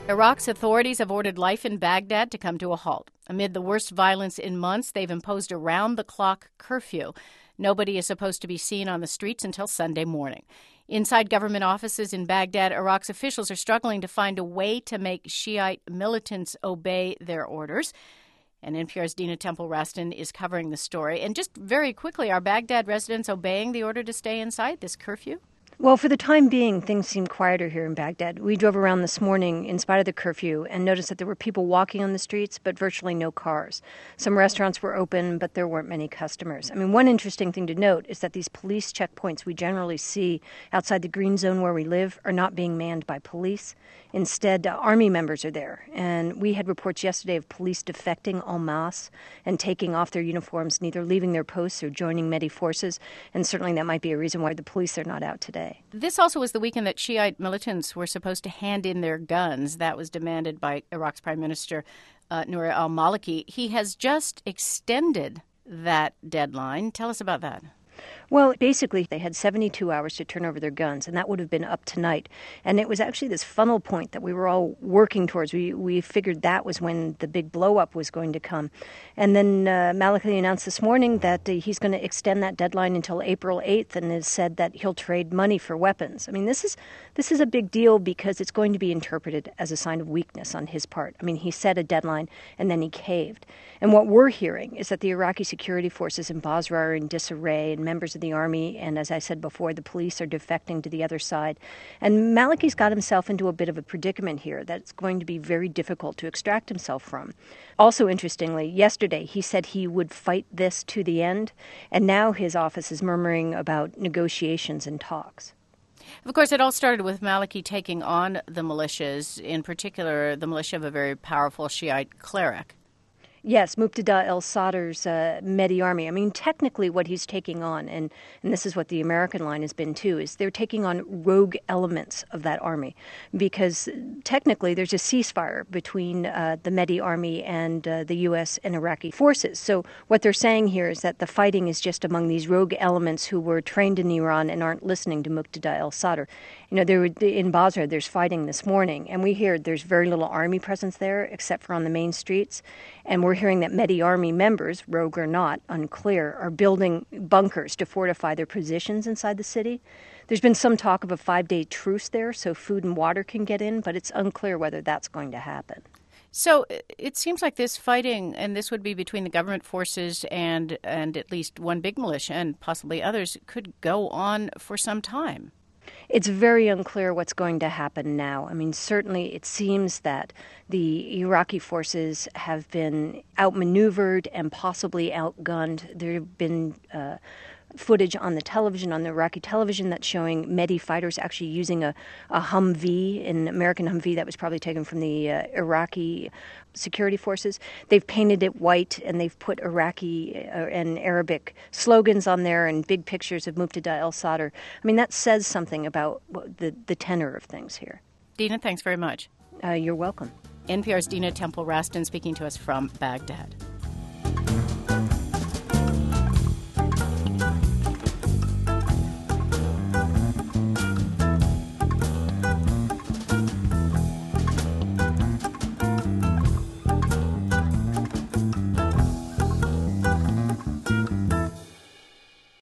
Iraq's authorities have ordered life in Baghdad to come to a halt. Amid the worst violence in months, they've imposed a round-the-clock curfew. Nobody is supposed to be seen on the streets until Sunday morning. Inside government offices in Baghdad, Iraq's officials are struggling to find a way to make Shiite militants obey their orders. And NPR's Dina Temple-Raston is covering the story. And just very quickly, are Baghdad residents obeying the order to stay inside, this curfew? Well, for the time being, things seem quieter here in Baghdad. We drove around this morning in spite of the curfew and noticed that there were people walking on the streets, but virtually no cars. Some restaurants were open, but there weren't many customers. I mean, one interesting thing to note is that these police checkpoints we generally see outside the green zone where we live are not being manned by police. Instead, Army members are there. And we had reports yesterday of police defecting en masse and taking off their uniforms, and either leaving their posts or joining Mehdi forces. And certainly that might be a reason why the police are not out today. This also was the weekend that Shiite militants were supposed to hand in their guns. That was demanded by Iraq's Prime Minister Nouri al-Maliki. He has just extended that deadline. Tell us about that. Well, basically, they had 72 hours to turn over their guns, and that would have been up tonight. And it was actually this funnel point that we were all working towards. We figured that was when the big blow-up was going to come. And then Maliki announced this morning that he's going to extend that deadline until April 8th and has said that he'll trade money for weapons. I mean, this is a big deal because it's going to be interpreted as a sign of weakness on his part. I mean, he set a deadline, and then he caved. And what we're hearing is that the Iraqi security forces in Basra are in disarray, and members of the army, and as I said before, the police are defecting to the other side. And Maliki's got himself into a bit of a predicament here that's going to be very difficult to extract himself from. Also, interestingly, yesterday he said he would fight this to the end, and now his office is murmuring about negotiations and talks. Of course, it all started with Maliki taking on the militias, in particular the militia of a very powerful Shiite cleric. Yes, Muqtada al-Sadr's Mehdi army. I mean, technically what he's taking on, and this is what the American line has been too, is they're taking on rogue elements of that army. Because technically there's a ceasefire between the Mehdi army and the U.S. and Iraqi forces. So what they're saying here is that the fighting is just among these rogue elements who were trained in Iran and aren't listening to Muqtada al-Sadr. You know, in Basra, there's fighting this morning, and we hear there's very little army presence there except for on the main streets. And we're hearing that Mehdi army members, rogue or not, unclear, are building bunkers to fortify their positions inside the city. There's been some talk of a 5-day truce there so food and water can get in, but it's unclear whether that's going to happen. So it seems like this fighting, and this would be between the government forces and at least one big militia and possibly others, could go on for some time. It's very unclear what's going to happen now. I mean, certainly it seems that the Iraqi forces have been outmaneuvered and possibly outgunned. There have been footage on the television, on the Iraqi television, that's showing Mehdi fighters actually using a Humvee, an American Humvee that was probably taken from the Iraqi security forces. They've painted it white, and they've put Iraqi and Arabic slogans on there and big pictures of Muqtada al-Sadr. I mean, that says something about the tenor of things here. Dina, thanks very much. You're welcome. NPR's Dina Temple-Raston speaking to us from Baghdad.